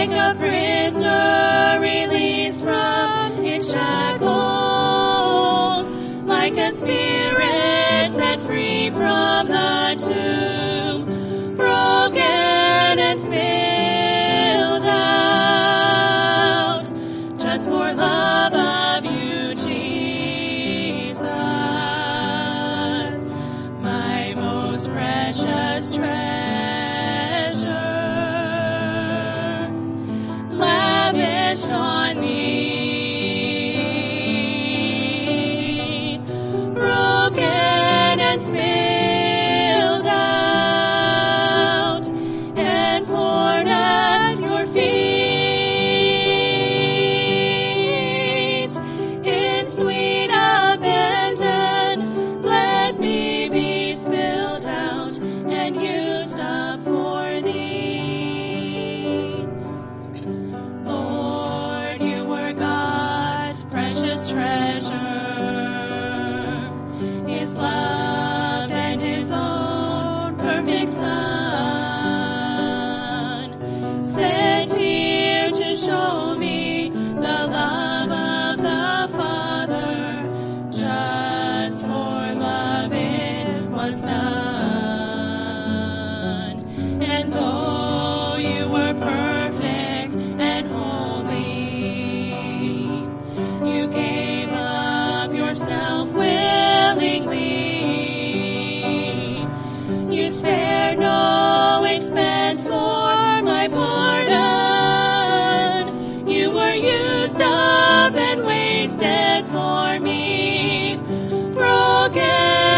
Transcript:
like a prisoner released from its shackles, like a spirit set free from the tomb, broken and spilled out, just for love of you, Jesus, my most precious treasure, lavished on me, broken and spilled out, and poured at your feet. In sweet abandon, let me be spilled out and used up for thee. Lord, you were God's precious treasure, his loved and his own perfect Son, sent here to show me the love of the Father, just for love it was done. And though you were perfect and holy, you gave up yourself willingly. You spared no expense for my pardon. You were used up and wasted for me, broken